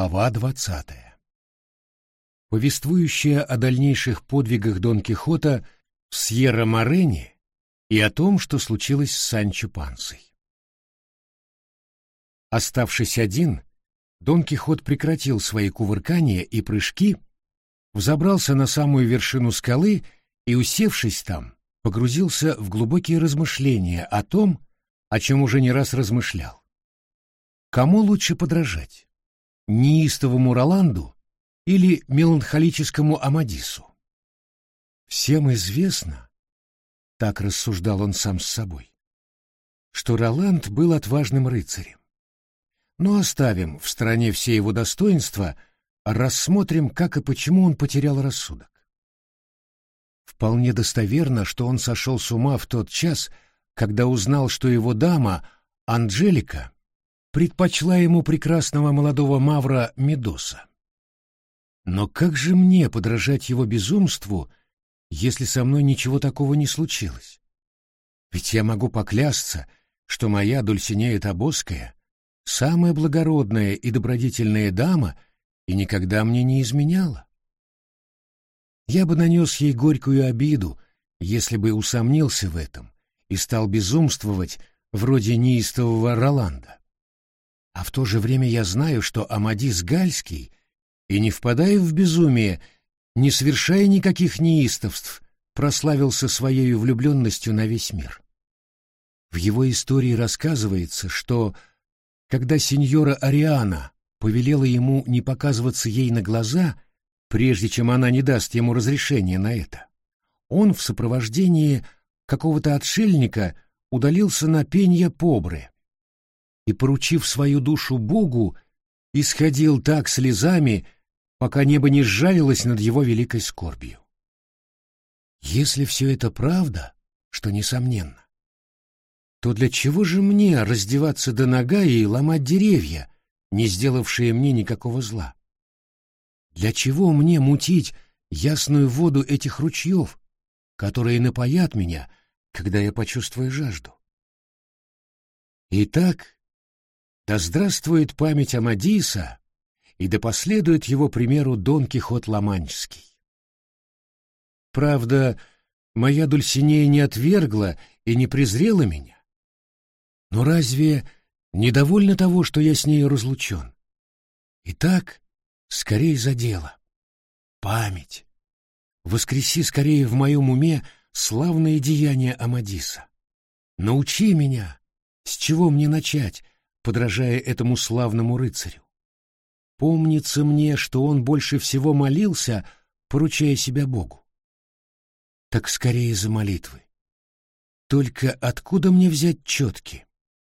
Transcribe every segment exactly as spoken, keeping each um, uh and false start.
Глава двадцатая. Повествующая о дальнейших подвигах Дон Кихота в Сьерра-Морене и о том, что случилось с Санчо Пансой. Оставшись один, Дон Кихот прекратил свои кувыркания и прыжки, взобрался на самую вершину скалы и, усевшись там, погрузился в глубокие размышления о том, о чем уже не раз размышлял. Кому лучше подражать? Неистовому Роланду или меланхолическому Амадису? Всем известно, так рассуждал он сам с собой, что Роланд был отважным рыцарем. Но оставим в стороне все его достоинства, рассмотрим, как и почему он потерял рассудок. Вполне достоверно, что он сошел с ума в тот час, когда узнал, что его дама, Анджелика, предпочла ему прекрасного молодого мавра Медоса. Но как же мне подражать его безумству, если со мной ничего такого не случилось? Ведь я могу поклясться, что моя Дульсинея Тобосская — самая благородная и добродетельная дама и никогда мне не изменяла. Я бы нанес ей горькую обиду, если бы усомнился в этом и стал безумствовать вроде неистового Роланда. А в то же время я знаю, что Амадис Гальский, и не впадая в безумие, не совершая никаких неистовств, прославился своей влюбленностью на весь мир. В его истории рассказывается, что, когда сеньора Ариана повелела ему не показываться ей на глаза, прежде чем она не даст ему разрешения на это, он в сопровождении какого-то отшельника удалился на Пенья-Побре и, поручив свою душу Богу, исходил так слезами, пока небо не сжалилось над его великой скорбью. Если все это правда, что несомненно, то для чего же мне раздеваться до нога и ломать деревья, не сделавшие мне никакого зла? Для чего мне мутить ясную воду этих ручьев, которые напоят меня, когда я почувствую жажду? Итак, да здравствует память Амадиса, и да последует его примеру Дон Кихот Ла-Манческий. Правда, моя Дульсинея не отвергла и не презрела меня. Но разве недовольна того, что я с нею разлучен? Итак, скорей за дело. Память. Воскреси скорее в моем уме славные деяния Амадиса. Научи меня, с чего мне начать, подражая этому славному рыцарю. Помнится мне, что он больше всего молился, поручая себя Богу. Так скорее за молитвы. Только откуда мне взять четки?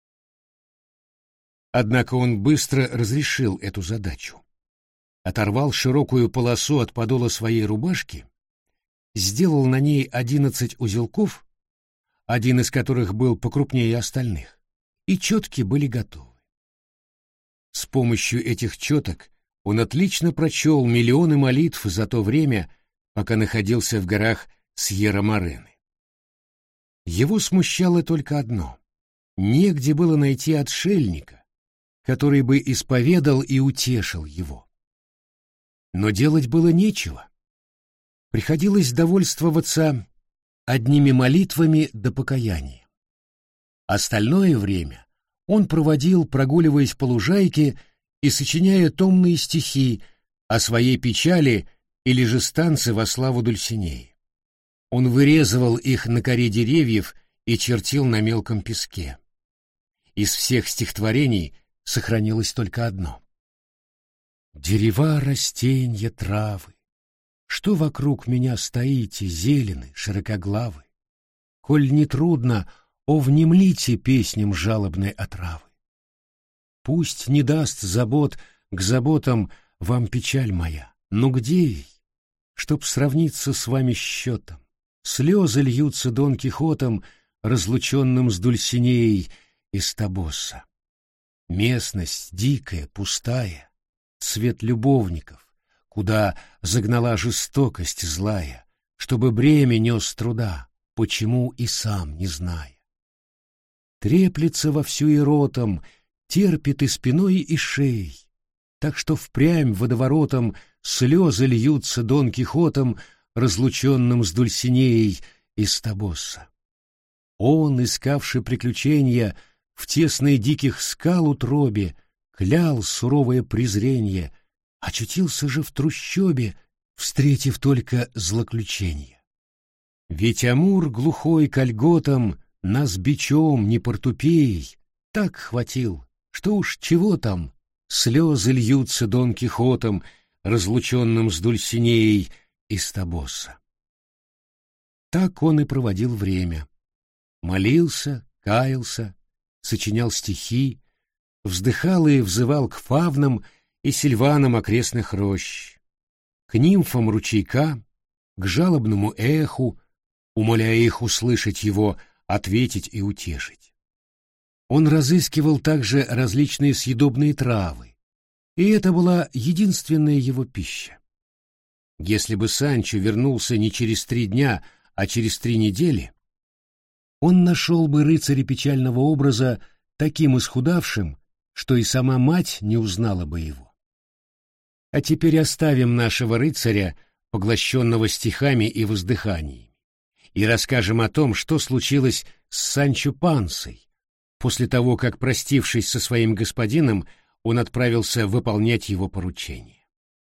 Однако он быстро разрешил эту задачу. Оторвал широкую полосу от подола своей рубашки, сделал на ней одиннадцать узелков, один из которых был покрупнее остальных, и четки были готовы. С помощью этих четок он отлично прочел миллионы молитв за то время, пока находился в горах Сьерра-Морены. Его смущало только одно — негде было найти отшельника, который бы исповедал и утешил его. Но делать было нечего. Приходилось довольствоваться одними молитвами до покаяния. Остальное время он проводил, прогуливаясь по лужайке и сочиняя томные стихи о своей печали или же станцы во славу Дульсинеи. Он вырезывал их на коре деревьев и чертил на мелком песке. Из всех стихотворений сохранилось только одно. «Дерева, растенья, травы, что вокруг меня стоите, зелены, широкоглавы, коль не трудно, о, внемлите песням жалобной отравы. Пусть не даст забот к заботам вам печаль моя, но где ей, чтоб сравниться с вами счетом? Слезы льются Дон Кихотом, разлученным с Дульсинеей из Тобоса. Местность дикая, пустая, свет любовников, куда загнала жестокость злая, чтобы бремя нес труда, почему и сам не зная. Треплется вовсю и ротом, терпит и спиной, и шеей, так что впрямь водоворотом слезы льются Дон Кихотом, разлученным с Дульсинеей из Тобоса. Он, искавший приключения в тесной диких скал утробе, клял суровое презренье, очутился же в трущобе, встретив только злоключенье. Ведь Амур глухой к льготам нас бичом не портупеей так хватил, что уж чего там, слезы льются Дон Кихотом, разлученным с Дульсинеей из Тобоса. Так он и проводил время. Молился, каялся, сочинял стихи, вздыхал и взывал к фавнам и сильванам окрестных рощ, к нимфам ручейка, к жалобному эху, умоляя их услышать его, ответить и утешить. Он разыскивал также различные съедобные травы, и это была единственная его пища. Если бы Санчо вернулся не через три дня, а через три недели, он нашел бы рыцаря печального образа таким исхудавшим, что и сама мать не узнала бы его. А теперь оставим нашего рыцаря, поглощенного стихами и воздыханиями, и расскажем о том, что случилось с Санчо Пансой после того, как, простившись со своим господином, он отправился выполнять его поручение.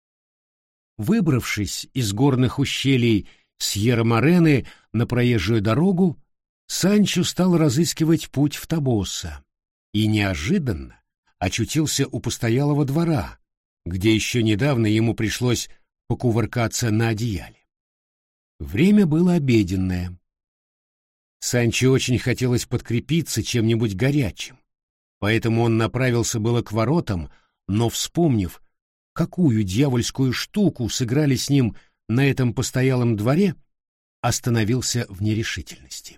Выбравшись из горных ущелий Сьерра-Морены на проезжую дорогу, Санчо стал разыскивать путь в Тобоса и неожиданно очутился у постоялого двора, где еще недавно ему пришлось покувыркаться на одеяле. Время было обеденное. Санчо очень хотелось подкрепиться чем-нибудь горячим, поэтому он направился было к воротам, но, вспомнив, какую дьявольскую штуку сыграли с ним на этом постоялом дворе, остановился в нерешительности.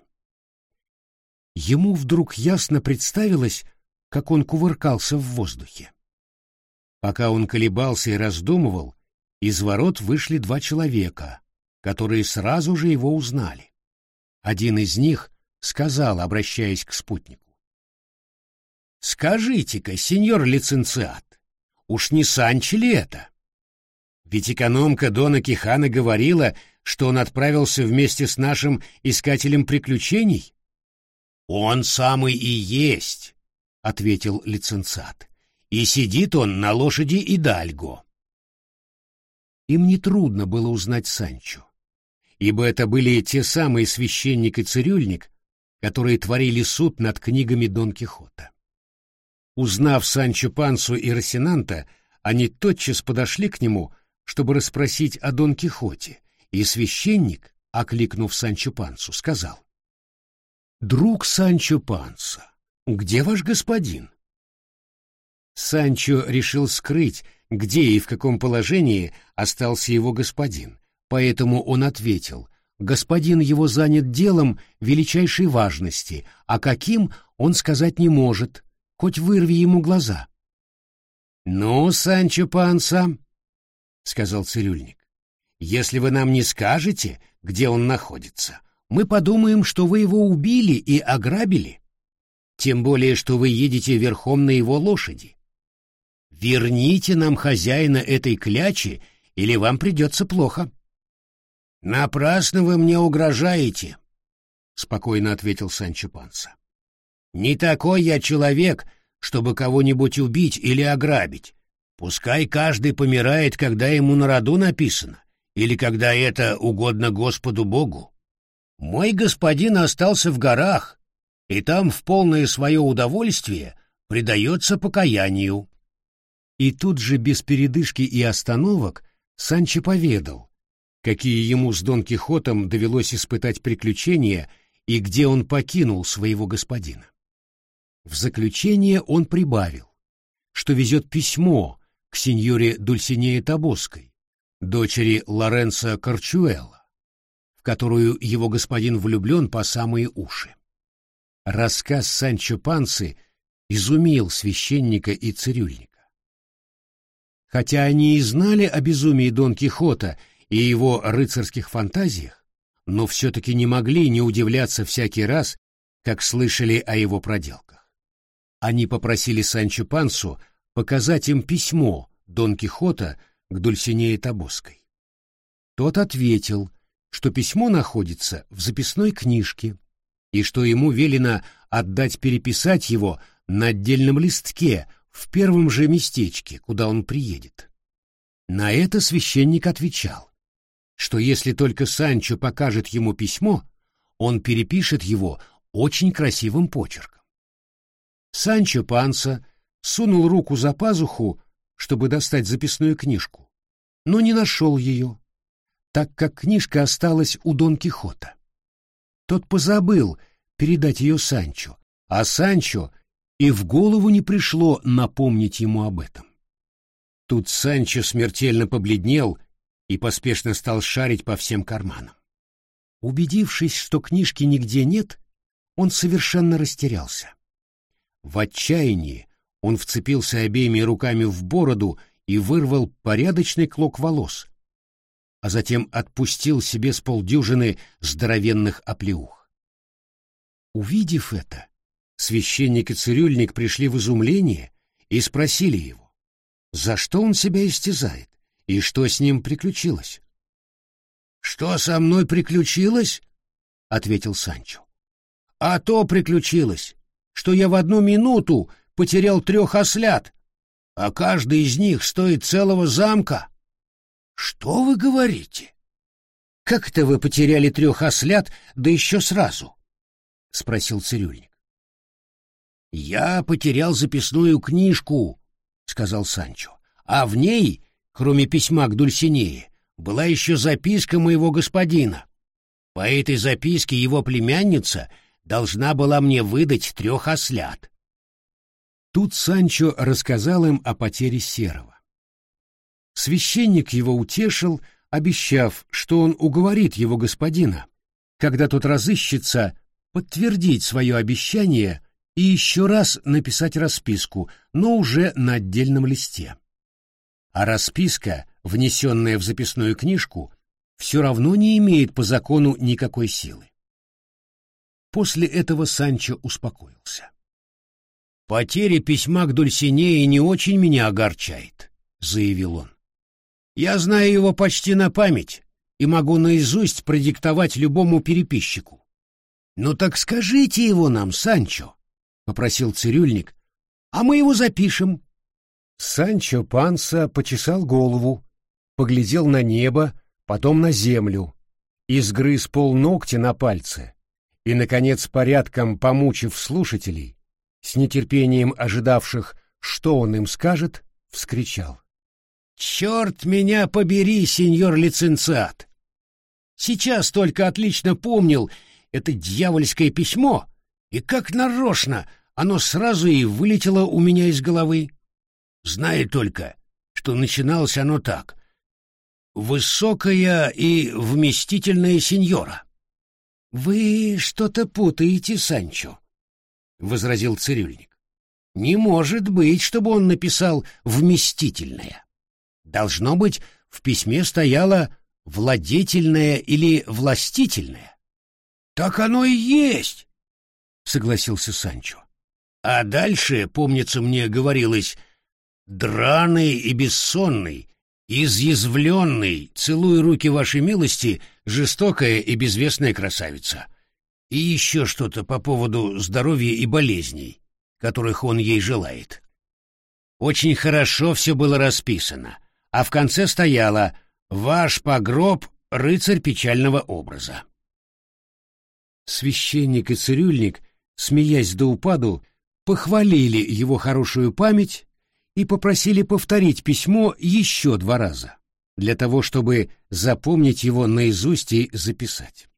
Ему вдруг ясно представилось, как он кувыркался в воздухе. Пока он колебался и раздумывал, из ворот вышли два человека, которые сразу же его узнали. Один из них сказал, обращаясь к спутнику: «Скажите-ка, сеньор лиценциат, уж не Санчо ли это? Ведь экономка Дона Кихана говорила, что он отправился вместе с нашим искателем приключений». «Он самый и есть», — ответил лиценциат, — «и сидит он на лошади Идальго». Им нетрудно было узнать Санчо, ибо это были те самые священник и цирюльник, которые творили суд над книгами Дон Кихота. Узнав Санчо Пансу и Росинанта, они тотчас подошли к нему, чтобы расспросить о Дон Кихоте, и священник, окликнув Санчо Пансу, сказал: «Друг Санчо Панса, где ваш господин?» Санчо решил скрыть, где и в каком положении остался его господин, поэтому он ответил: господин его занят делом величайшей важности, а каким он сказать не может, хоть вырви ему глаза. «Ну, Санчо Панса, — сказал цирюльник, — если вы нам не скажете, где он находится, мы подумаем, что вы его убили и ограбили, тем более, что вы едете верхом на его лошади. Верните нам хозяина этой клячи, или вам придется плохо». «Напрасно вы мне угрожаете», — спокойно ответил Санчо Панса. «Не такой я человек, чтобы кого-нибудь убить или ограбить. Пускай каждый помирает, когда ему на роду написано, или когда это угодно Господу Богу. Мой господин остался в горах, и там в полное свое удовольствие предается покаянию». И тут же без передышки и остановок Санчо поведал, какие ему с Дон Кихотом довелось испытать приключения и где он покинул своего господина. В заключение он прибавил, что везет письмо к сеньоре Дульсинее Тобосской, дочери Лоренцо Корчуэлла, в которую его господин влюблен по самые уши. Рассказ Санчо Пансы изумил священника и цирюльника. Хотя они и знали о безумии Дон Кихота и его рыцарских фантазиях, но все-таки не могли не удивляться всякий раз, как слышали о его проделках. Они попросили Санчо Пансу показать им письмо, Дон Кихота к Дульсинее Тобосской. Тот ответил, что письмо находится в записной книжке и что ему велено отдать переписать его на отдельном листке в первом же местечке, куда он приедет. На это священник отвечал, что если только Санчо покажет ему письмо, он перепишет его очень красивым почерком. Санчо Панса сунул руку за пазуху, чтобы достать записную книжку, но не нашел ее, так как книжка осталась у Дон Кихота. Тот позабыл передать ее Санчо, а Санчо и в голову не пришло напомнить ему об этом. Тут Санчо смертельно побледнел и поспешно стал шарить по всем карманам. Убедившись, что книжки нигде нет, он совершенно растерялся. В отчаянии он вцепился обеими руками в бороду и вырвал порядочный клок волос, а затем отпустил себе с полдюжины здоровенных оплеух. Увидев это, священник и цирюльник пришли в изумление и спросили его, за что он себя истязает и что с ним приключилось. «Что со мной приключилось?» — ответил Санчо. «А то приключилось, что я в одну минуту потерял трех ослят, а каждый из них стоит целого замка». «Что вы говорите? Как это вы потеряли трех ослят, да еще сразу?» — спросил цирюльник. «Я потерял записную книжку», — сказал Санчо, «а в ней, кроме письма к Дульсинее, была еще записка моего господина. По этой записке его племянница должна была мне выдать трех ослят». Тут Санчо рассказал им о потере Серого. Священник его утешил, обещав, что он уговорит его господина, когда тот разыщется, подтвердить свое обещание и еще раз написать расписку, но уже на отдельном листе. А расписка, внесенная в записную книжку, все равно не имеет по закону никакой силы. После этого Санчо успокоился. «Потеря письма к Дульсинее не очень меня огорчает», — заявил он. «Я знаю его почти на память и могу наизусть продиктовать любому переписчику». «Ну так скажите его нам, Санчо», — попросил цирюльник, — «а мы его запишем». Санчо Панса почесал голову, поглядел на небо, потом на землю, изгрыз полногтя на пальце и, наконец, порядком помучив слушателей, с нетерпением ожидавших, что он им скажет, вскричал: «Черт меня побери, сеньор лиценциат! Сейчас только отлично помнил это дьявольское письмо, и как нарочно оно сразу и вылетело у меня из головы. Знаю только, что начиналось оно так: «Высокая и вместительная сеньора». «Вы что-то путаете, Санчо», — возразил цирюльник. «Не может быть, чтобы он написал «вместительная». Должно быть, в письме стояло «владетельная» или «властительная». «Так оно и есть», — согласился Санчо. «А дальше, помнится мне, говорилось: драный и бессонный, изъязвленный, целуя руки вашей милости, жестокая и безвестная красавица». И еще что-то по поводу здоровья и болезней, которых он ей желает. Очень хорошо все было расписано, а в конце стояло: «Ваш погроб, рыцарь печального образа». Священник и цирюльник, смеясь до упаду, похвалили его хорошую память и попросили повторить письмо еще два раза, для того, чтобы запомнить его наизусть и записать.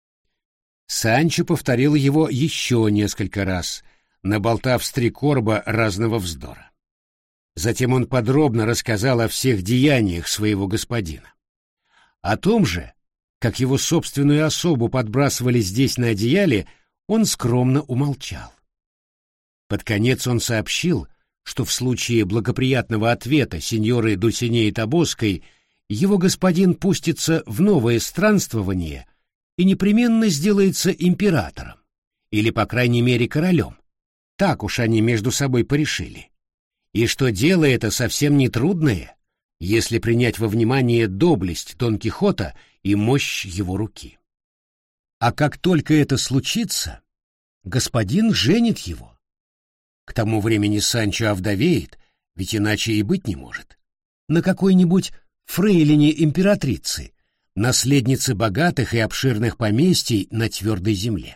Санчо повторил его еще несколько раз, наболтав с три короба разного вздора. Затем он подробно рассказал о всех деяниях своего господина. О том же, как его собственную особу подбрасывали здесь на одеяле, он скромно умолчал. Под конец он сообщил, что в случае благоприятного ответа сеньоры Дульсинеи Тобосской его господин пустится в новое странствование и непременно сделается императором, или, по крайней мере, королем. Так уж они между собой порешили. и что дело это совсем не трудное, если принять во внимание доблесть Дон Кихота и мощь его руки. А как только это случится, господин женит его. К тому времени Санчо овдовеет, ведь иначе и быть не может, на какой-нибудь фрейлине императрицы, наследнице богатых и обширных поместий на твердой земле.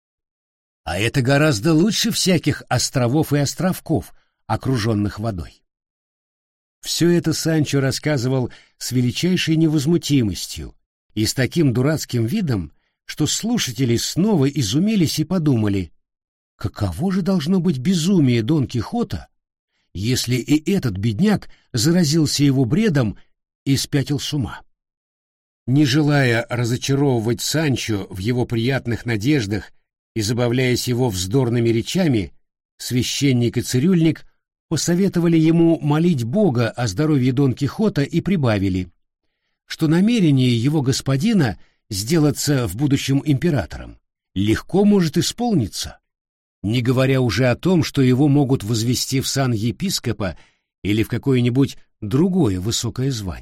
А это гораздо лучше всяких островов и островков, окруженных водой. Все это Санчо рассказывал с величайшей невозмутимостью и с таким дурацким видом, что слушатели снова изумились и подумали, каково же должно быть безумие Дон Кихота, если и этот бедняк заразился его бредом и спятил с ума. Не желая разочаровывать Санчо в его приятных надеждах и забавляясь его вздорными речами, священник и цирюльник посоветовали ему молить Бога о здоровье Дон Кихота и прибавили, что намерение его господина сделаться в будущем императором легко может исполниться, не говоря уже о том, что его могут возвести в сан епископа или в какое-нибудь другое высокое звание.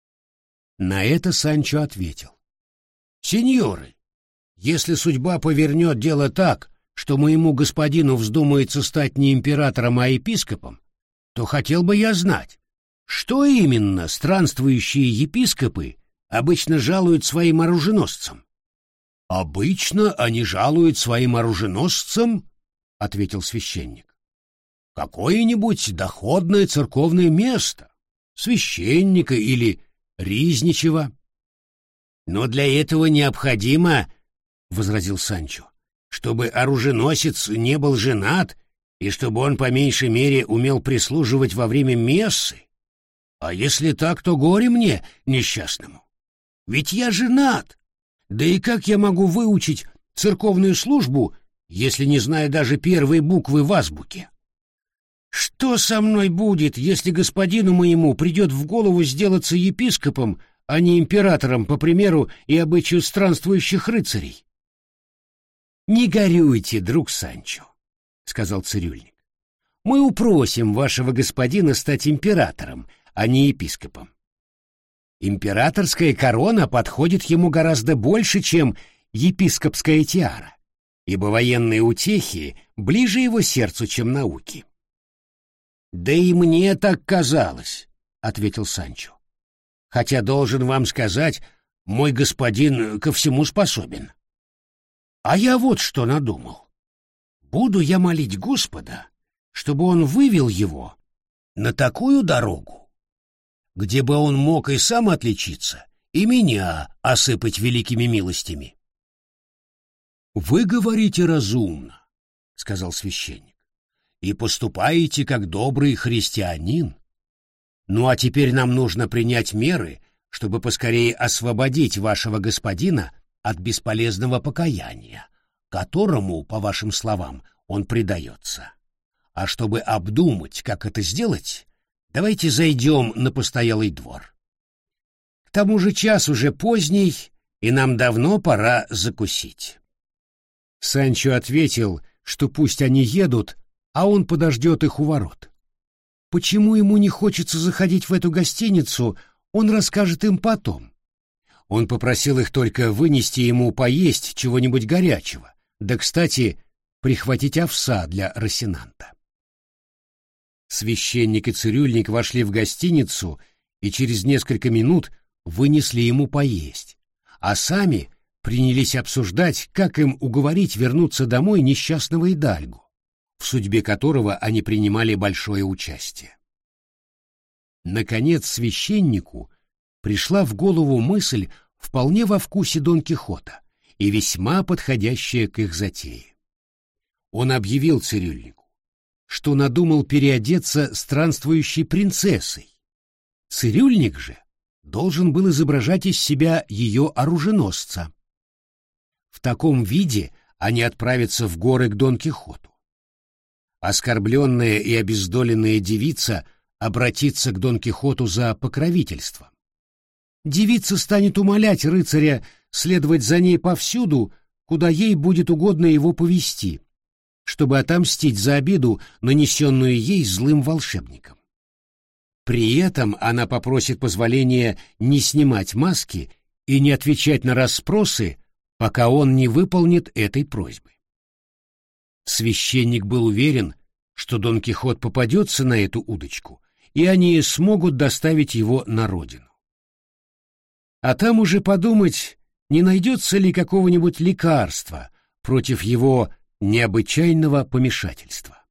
На это Санчо ответил: «Сеньоры, если судьба повернет дело так, что моему господину вздумается стать не императором, а епископом, то хотел бы я знать, что именно странствующие епископы обычно жалуют своим оруженосцам». «Обычно они жалуют своим оруженосцам, — ответил священник, — какое-нибудь доходное церковное место, священника или ризничего». «Но для этого необходимо, — возразил Санчо, — чтобы оруженосец не был женат и чтобы он по меньшей мере умел прислуживать во время мессы. А если так, то горе мне, несчастному. Ведь я женат, да и как я могу выучить церковную службу, если не знаю даже первой буквы в азбуке? Что со мной будет, если господину моему придет в голову сделаться епископом, а не императором, по примеру и обычаю странствующих рыцарей?» «Не горюйте, друг Санчо, — сказал цирюльник. — Мы упросим вашего господина стать императором, а не епископом. Императорская корона подходит ему гораздо больше, чем епископская тиара, ибо военные утехи ближе его сердцу, чем науки». «Да и мне так казалось, — ответил Санчо, — хотя, должен вам сказать, мой господин ко всему способен. А я вот что надумал. Буду я молить Господа, чтобы он вывел его на такую дорогу, где бы он мог и сам отличиться, и меня осыпать великими милостями». «Вы говорите разумно, — сказал священник, — и поступаете как добрый христианин. Ну а теперь нам нужно принять меры, чтобы поскорее освободить вашего господина от бесполезного покаяния, которому, по вашим словам, он предается. А чтобы обдумать, как это сделать, давайте зайдем на постоялый двор. К тому же час уже поздний, и нам давно пора закусить». Санчо ответил, что пусть они едут, а он подождет их у ворот. Почему ему не хочется заходить в эту гостиницу, он расскажет им потом. Он попросил их только вынести ему поесть чего-нибудь горячего, да, кстати, прихватить овса для Росинанта. Священник и цирюльник вошли в гостиницу и через несколько минут вынесли ему поесть, а сами принялись обсуждать, как им уговорить вернуться домой несчастного Идальго, в судьбе которого они принимали большое участие. Наконец священнику пришла в голову мысль вполне во вкусе Дон Кихота и весьма подходящая к их затее. Он объявил цирюльнику, что надумал переодеться странствующей принцессой. Цирюльник же должен был изображать из себя ее оруженосца. В таком виде они отправятся в горы к Дон Кихоту. Оскорбленная и обездоленная девица обратится к Дон Кихоту за покровительством. Девица станет умолять рыцаря следовать за ней повсюду, куда ей будет угодно его повести, чтобы отомстить за обиду, нанесенную ей злым волшебником. При этом она попросит позволения не снимать маски и не отвечать на расспросы, пока он не выполнит этой просьбы. Священник был уверен, что Дон Кихот попадется на эту удочку, и они смогут доставить его на родину. А там уже подумать, не найдется ли какого-нибудь лекарства против его необычайного помешательства.